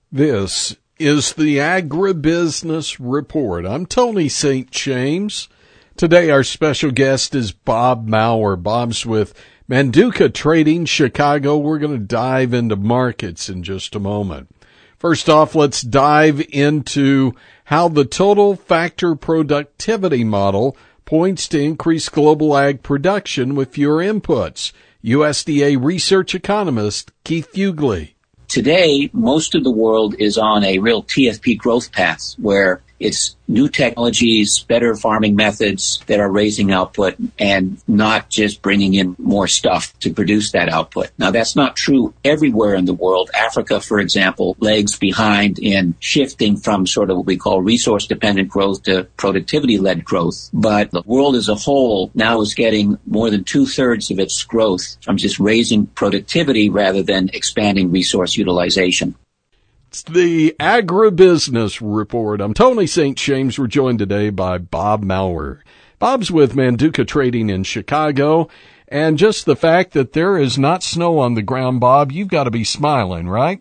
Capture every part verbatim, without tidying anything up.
This is the Agribusiness Report. I'm Tony Saint James. Today our special guest is Bob Maurer. Bob's with Manduca Trading Chicago. We're going to dive into markets in just a moment. First off, let's dive into how the total factor productivity model points to increased global ag production with fewer inputs. U S D A research economist Keith Fugly. Today, most of the world is on a real T F P growth path where it's new technologies, better farming methods that are raising output and not just bringing in more stuff to produce that output. Now, that's not true everywhere in the world. Africa, for example, lags behind in shifting from sort of what we call resource-dependent growth to productivity-led growth. But the world as a whole now is getting more than two-thirds of its growth from just raising productivity rather than expanding resource utilization. It's the Agribusiness Report. I'm Tony Saint James. We're joined today by Bob Maurer. Bob's with Manduca Trading in Chicago. And just the fact that there is not snow on the ground, Bob, you've got to be smiling, right?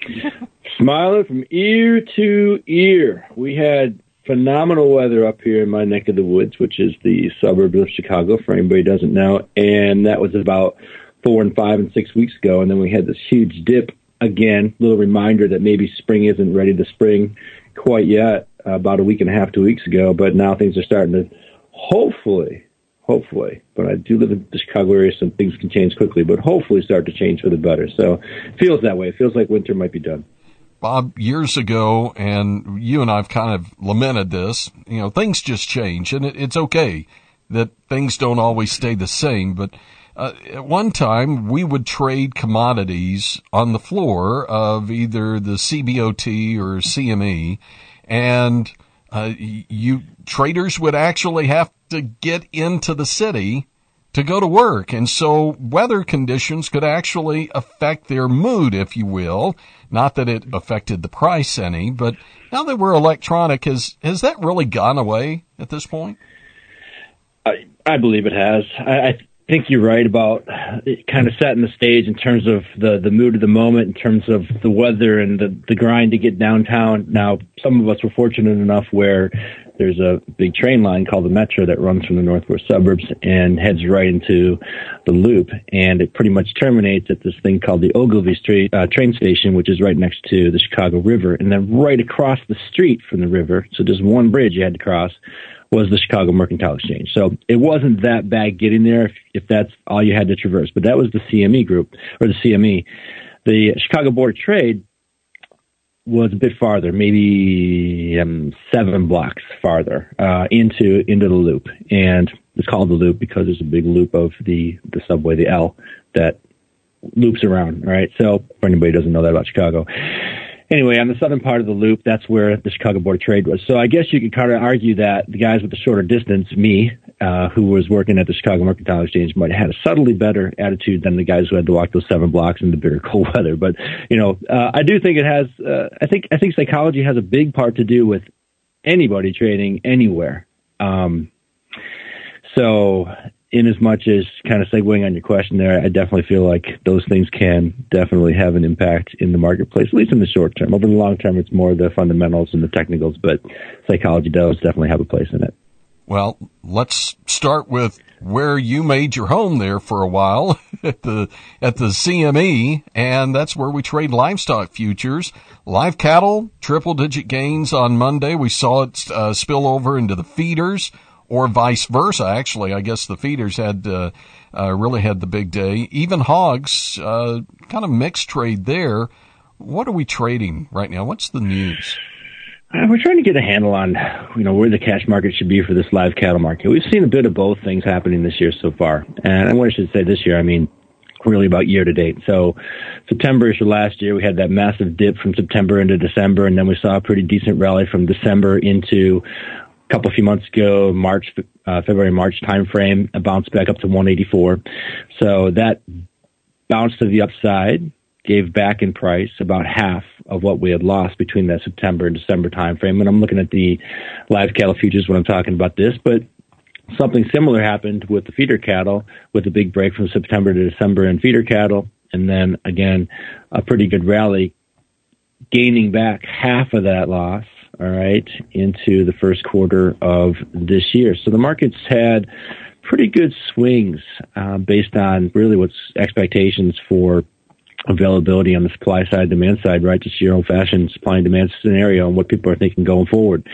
Smiling from ear to ear. We had phenomenal weather up here in my neck of the woods, which is the suburb of Chicago, for anybody who doesn't know. And that was about four and five and six weeks ago. And then we had this huge dip. Again, little reminder that maybe spring isn't ready to spring quite yet, uh, about a week and a half, two weeks ago, but now things are starting to hopefully, hopefully, but I do live in the Chicago area, so things can change quickly, but hopefully start to change for the better. So it feels that way. It feels like winter might be done. Bob, years ago, and you and I have kind of lamented this, you know, things just change, and it, it's okay that things don't always stay the same, but Uh, at one time, we would trade commodities on the floor of either the C B O T or C M E, and uh, you traders would actually have to get into the city to go to work. And so weather conditions could actually affect their mood, if you will. Not that it affected the price any, but now that we're electronic, has, has that really gone away at this point? I, I believe it has. I, I I think you're right about it kind of setting the stage in terms of the, the mood of the moment, in terms of the weather and the, the grind to get downtown. Now, some of us were fortunate enough where there's a big train line called the Metro that runs from the northwest suburbs and heads right into the Loop. And it pretty much terminates at this thing called the Ogilvie Street uh, train station, which is right next to the Chicago River. And then right across the street from the river, so just one bridge you had to cross, was the Chicago Mercantile Exchange. So it wasn't that bad getting there if, if that's all you had to traverse. But that was the C M E group, or the C M E. The Chicago Board of Trade was a bit farther, maybe um, seven blocks farther uh, into into the Loop. And it's called the Loop because there's a big loop of the, the subway, the L, that loops around, right? So for anybody who doesn't know that about Chicago. Anyway, on the southern part of the Loop, that's where the Chicago Board of Trade was. So I guess you could kind of argue that the guys with the shorter distance, me, uh, who was working at the Chicago Mercantile Exchange, might have had a subtly better attitude than the guys who had to walk those seven blocks in the bitter cold weather. But, you know, uh, I do think it has, uh, I think, I think psychology has a big part to do with anybody trading anywhere. Um, so in as much as kind of segueing on your question there, I definitely feel like those things can definitely have an impact in the marketplace, at least in the short term. Over the long term, it's more the fundamentals and the technicals, but psychology does definitely have a place in it. Well, let's start with where you made your home there for a while at the at the C M E, and that's where we trade livestock futures. Live cattle, triple-digit gains on Monday. We saw it uh, spill over into the feeders. Or vice versa, actually. I guess the feeders had uh, uh, really had the big day. Even hogs, uh, kind of mixed trade there. What are we trading right now? What's the news? Uh, we're trying to get a handle on, you know, where the cash market should be for this live cattle market. We've seen a bit of both things happening this year so far. And I should say this year, I mean, really about year to date. So September-ish of last year, we had that massive dip from September into December, and then we saw a pretty decent rally from December into a couple of few months ago, March, uh, February, March timeframe, a bounce back up to one eighty-four. So that bounced to the upside, gave back in price about half of what we had lost between that September and December timeframe. And I'm looking at the live cattle futures when I'm talking about this, but something similar happened with the feeder cattle, with a big break from September to December in feeder cattle, and then again a pretty good rally gaining back half of that loss, all right, into the first quarter of this year. So the market's had pretty good swings uh, based on really what's expectations for availability on the supply side, demand side, right? Just your old-fashioned supply and demand scenario and what people are thinking going forward.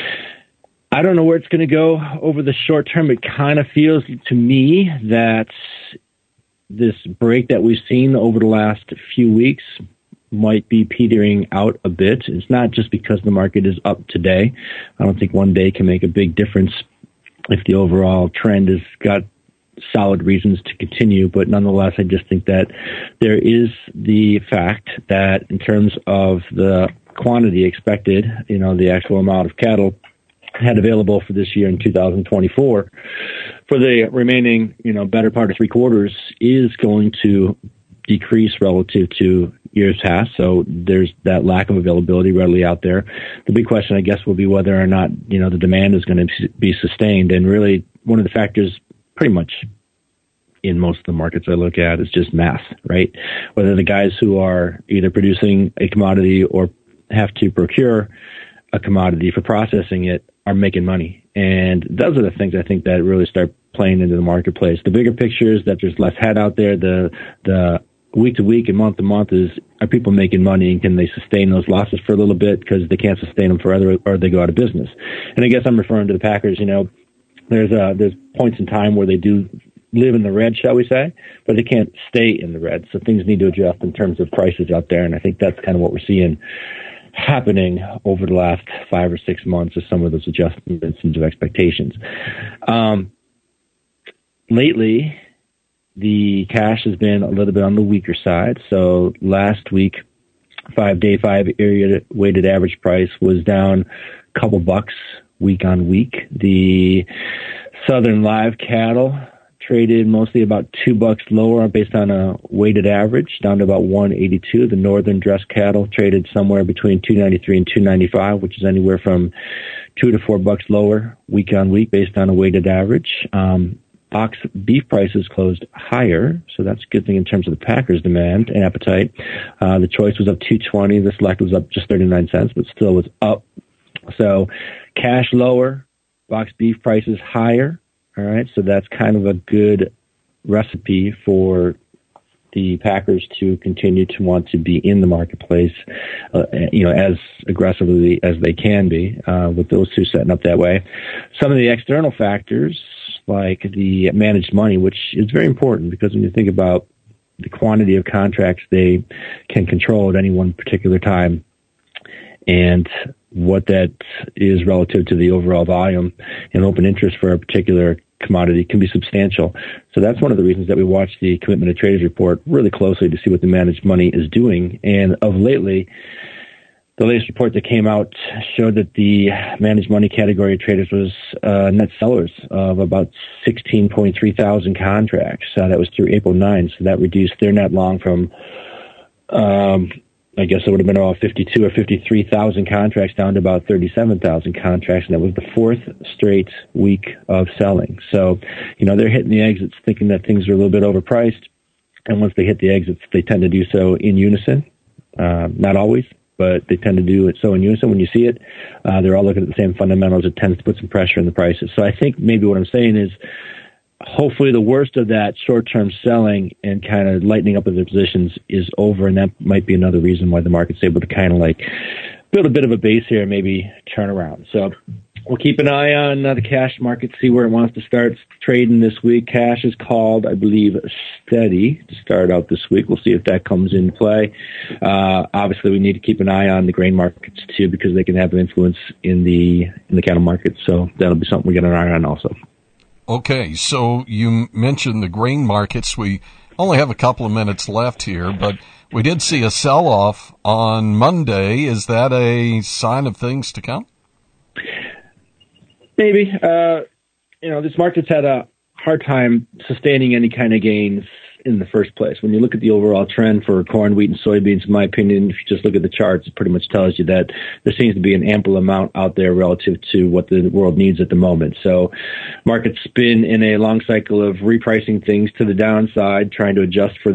I don't know where it's going to go over the short term. It kind of feels to me that this break that we've seen over the last few weeks might be petering out a bit. It's not just because the market is up today. I don't think one day can make a big difference if the overall trend has got solid reasons to continue. But nonetheless, I just think that there is the fact that in terms of the quantity expected, you know, the actual amount of cattle had available for this year in two thousand twenty-four for the remaining, you know, better part of three quarters is going to decrease relative to years past. So there's that lack of availability readily out there. The big question, I guess, will be whether or not, you know, the demand is going to be sustained. And really one of the factors pretty much in most of the markets I look at is just math, right? Whether the guys who are either producing a commodity or have to procure a commodity for processing it are making money. And those are the things I think that really start playing into the marketplace. The bigger picture is that there's less head out there. The, the week to week and month to month is, are people making money and can they sustain those losses for a little bit because they can't sustain them forever or they go out of business. And I guess I'm referring to the Packers, you know, there's uh there's points in time where they do live in the red, shall we say, but they can't stay in the red. So things need to adjust in terms of prices out there. And I think that's kind of what we're seeing happening over the last five or six months is some of those adjustments into expectations. Um, lately, the cash has been a little bit on the weaker side. So last week, five-day, five-area weighted average price was down a couple bucks week on week. The Southern live cattle traded mostly about two bucks lower based on a weighted average, down to about one eighty-two. The Northern dress cattle traded somewhere between two ninety-three and two ninety-five, which is anywhere from two to four bucks lower week on week based on a weighted average. Um, Box beef prices closed higher, so that's a good thing in terms of the Packers' demand and appetite. Uh, the choice was up two twenty. The select was up just thirty-nine cents, but still was up. So cash lower, box beef prices higher. All right, so that's kind of a good recipe for the Packers to continue to want to be in the marketplace, uh, you know, as aggressively as they can be, uh, with those two setting up that way. Some of the external factors, like the managed money, which is very important because when you think about the quantity of contracts they can control at any one particular time and what that is relative to the overall volume and open interest for a particular commodity can be substantial. So that's one of the reasons that we watch the Commitment of Traders report really closely to see what the managed money is doing. And of lately, the latest report that came out showed that the managed money category of traders was uh, net sellers of about sixteen point three thousand contracts. Uh, that was through April ninth. So that reduced their net long from, um, I guess it would have been about fifty-two or fifty-three thousand contracts down to about thirty-seven thousand contracts. And that was the fourth straight week of selling. So, you know, they're hitting the exits thinking that things are a little bit overpriced. And once they hit the exits, they tend to do so in unison. Uh, not always, but they tend to do it so in unison. When you see it, uh, they're all looking at the same fundamentals. It tends to put some pressure on the prices. So I think maybe what I'm saying is hopefully the worst of that short-term selling and kind of lightening up of their positions is over, and that might be another reason why the market's able to kind of like build a bit of a base here and maybe turn around. So we'll keep an eye on uh, the cash market, see where it wants to start trading this week. Cash is called, I believe, steady to start out this week. We'll see if that comes into play. Uh, obviously, we need to keep an eye on the grain markets too because they can have an influence in the in the cattle market. So that'll be something we get an eye on also. Okay, so you mentioned the grain markets. We only have a couple of minutes left here, but we did see a sell-off on Monday. Is that a sign of things to come? Maybe. Uh, you know, this market's had a hard time sustaining any kind of gains in the first place. When you look at the overall trend for corn, wheat, and soybeans, in my opinion, if you just look at the charts, it pretty much tells you that there seems to be an ample amount out there relative to what the world needs at the moment. So market's been in a long cycle of repricing things to the downside, trying to adjust for that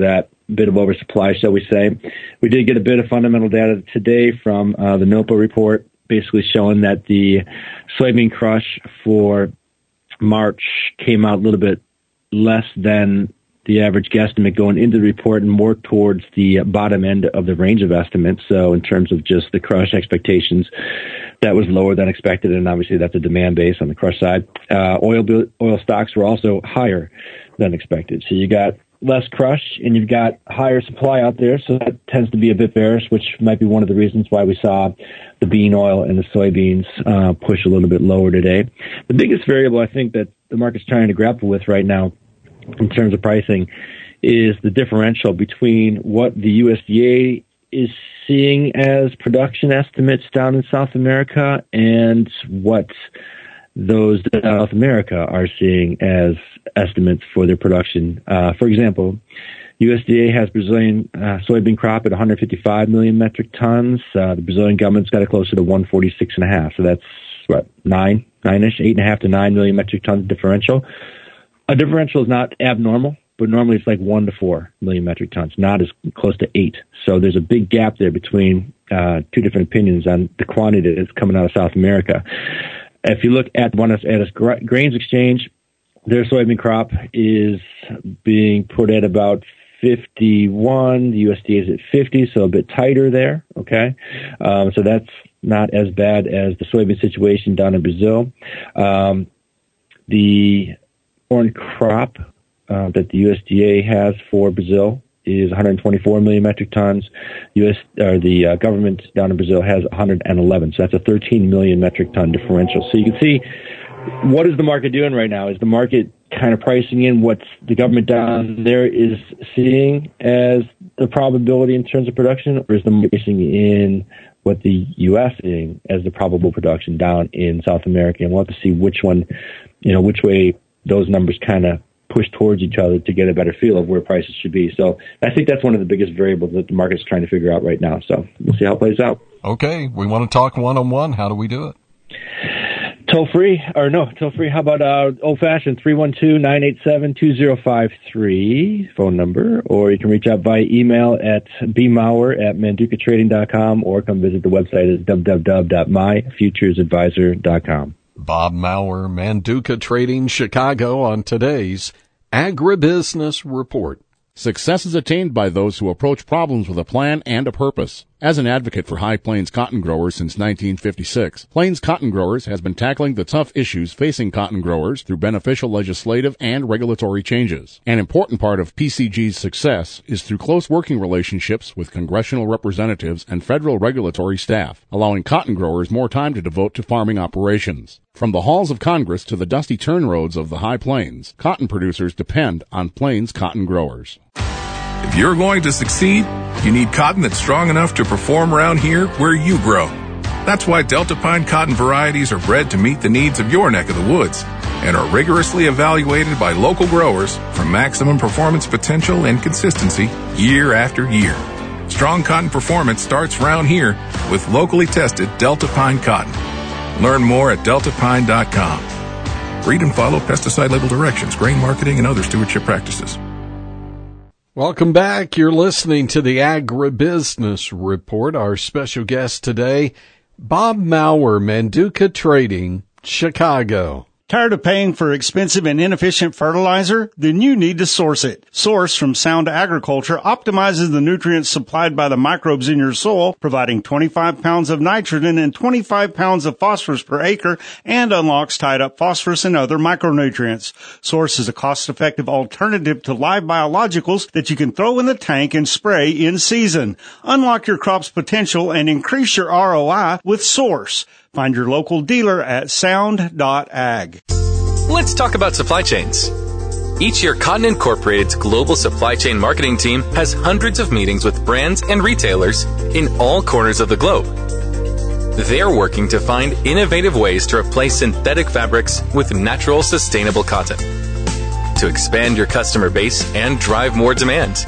bit of oversupply, shall we say. We did get a bit of fundamental data today from uh, the NOPA report, basically showing that the soybean crush for March came out a little bit less than the average guesstimate going into the report and more towards the bottom end of the range of estimates. So in terms of just the crush expectations, that was lower than expected, and obviously that's a demand base on the crush side. Uh, oil oil stocks were also higher than expected. So you got less crush and you've got higher supply out there, so that tends to be a bit bearish, which might be one of the reasons why we saw the bean oil and the soybeans uh, push a little bit lower today. The biggest variable I think that the market's trying to grapple with right now in terms of pricing is the differential between what the U S D A is seeing as production estimates down in South America and what those in South America are seeing as estimates for their production. Uh, for example, U S D A has Brazilian uh, soybean crop at one hundred fifty-five million metric tons. Uh, the Brazilian government's got it closer to one forty-six and a half. So that's what, nine, nine-ish, eight and a half to nine million metric tons differential. A differential is not abnormal, but normally it's like one to four million metric tons, not as close to eight. So there's a big gap there between uh, two different opinions on the quantity that's coming out of South America. If you look at one at a grains exchange, their soybean crop is being put at about fifty-one. The U S D A is at fifty, so a bit tighter there. Okay, um, so that's not as bad as the soybean situation down in Brazil. Um, the corn crop uh, that the U S D A has for Brazil is one hundred twenty-four million metric tons. U S or the uh, government down in Brazil has one hundred eleven, so that's a thirteen million metric ton differential. So you can see, what is the market doing right now? Is the market kind of pricing in what the government down there is seeing as the probability in terms of production, or is the market pricing in what the U S is seeing as the probable production down in South America? And we'll have to see which one, you know, which way those numbers kind of push towards each other to get a better feel of where prices should be. So I think that's one of the biggest variables that the market's trying to figure out right now. So we'll see how it plays out. Okay. We want to talk one-on-one. How do we do it? Toll free, or no, toll free. How about uh, old fashioned three one two, nine eight seven, two zero five three phone number, or you can reach out by email at b mauer at manduca trading dot com, or come visit the website at w w w dot my futures advisor dot com. Bob Mauer, Manduca Trading, Chicago, on today's Agribusiness Report. Success is attained by those who approach problems with a plan and a purpose. As an advocate for High Plains cotton growers since nineteen fifty-six, Plains Cotton Growers has been tackling the tough issues facing cotton growers through beneficial legislative and regulatory changes. An important part of P C G's success is through close working relationships with congressional representatives and federal regulatory staff, allowing cotton growers more time to devote to farming operations. From the halls of Congress to the dusty turn roads of the High Plains, cotton producers depend on Plains Cotton Growers. If you're going to succeed, you need cotton that's strong enough to perform around here where you grow. That's why Delta Pine cotton varieties are bred to meet the needs of your neck of the woods and are rigorously evaluated by local growers for maximum performance potential and consistency year after year. Strong cotton performance starts around here with locally tested Delta Pine cotton. Learn more at delta pine dot com. Read and follow pesticide label directions, grain marketing, and other stewardship practices. Welcome back. You're listening to the Agribusiness Report. Our special guest today, Bob Mauer, Manduca Trading, Chicago. Tired of paying for expensive and inefficient fertilizer? Then you need to Source it. Source from Sound Agriculture optimizes the nutrients supplied by the microbes in your soil, providing twenty-five pounds of nitrogen and twenty-five pounds of phosphorus per acre, and unlocks tied up phosphorus and other micronutrients. Source is a cost-effective alternative to live biologicals that you can throw in the tank and spray in season. Unlock your crop's potential and increase your R O I with Source. Find your local dealer at sound dot ag. Let's talk about supply chains. Each year, Cotton Incorporated's global supply chain marketing team has hundreds of meetings with brands and retailers in all corners of the globe. They're working to find innovative ways to replace synthetic fabrics with natural, sustainable cotton, to expand your customer base and drive more demand.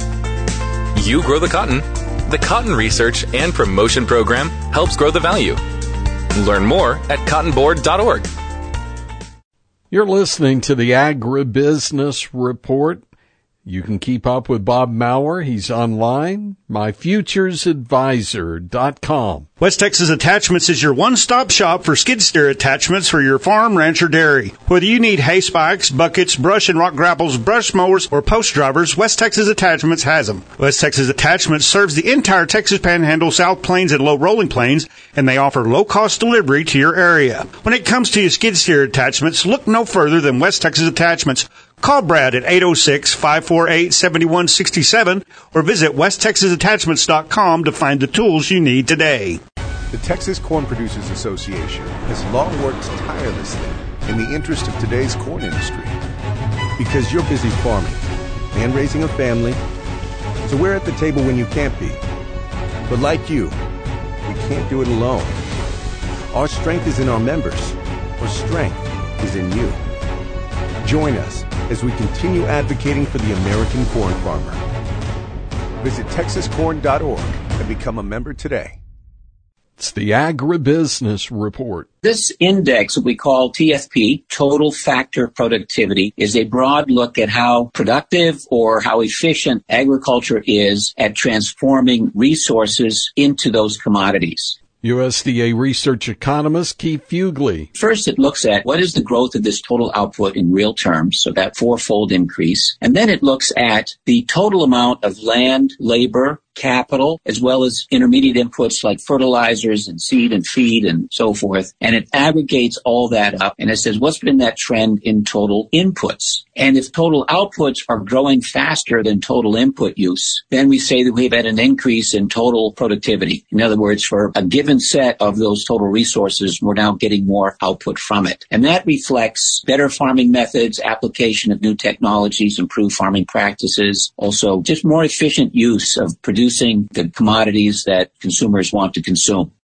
You grow the cotton. The Cotton Research and Promotion Program helps grow the value. Learn more at cotton board dot org. You're listening to the Agribusiness Report. You can keep up with Bob Maurer. He's online, my futures advisor dot com. West Texas Attachments is your one-stop shop for skid steer attachments for your farm, ranch, or dairy. Whether you need hay spikes, buckets, brush and rock grapples, brush mowers, or post drivers, West Texas Attachments has them. West Texas Attachments serves the entire Texas Panhandle, South Plains, and low rolling plains, and they offer low-cost delivery to your area. When it comes to your skid steer attachments, look no further than West Texas Attachments. Call Brad at eight oh six, five four eight, seven one six seven or visit west texas attachments dot com to find the tools you need today. The Texas Corn Producers Association has long worked tirelessly in the interest of today's corn industry. Because you're busy farming and raising a family, so we're at the table when you can't be. But like you, we can't do it alone. Our strength is in our members. Our strength is in you. Join us as we continue advocating for the American corn farmer. Visit texas corn dot org and become a member today. It's the Agribusiness Report. This index that we call T F P, Total Factor Productivity, is a broad look at how productive or how efficient agriculture is at transforming resources into those commodities. U S D A research economist Keith Fugly. First, it looks at what is the growth of this total output in real terms, so that fourfold increase. And then it looks at the total amount of land, labor, capital, as well as intermediate inputs like fertilizers and seed and feed and so forth. And it aggregates all that up and it says, what's been that trend in total inputs? And if total outputs are growing faster than total input use, then we say that we've had an increase in total productivity. In other words, for a given set of those total resources, we're now getting more output from it. And that reflects better farming methods, application of new technologies, improved farming practices, also just more efficient use of producing the commodities that consumers want to consume.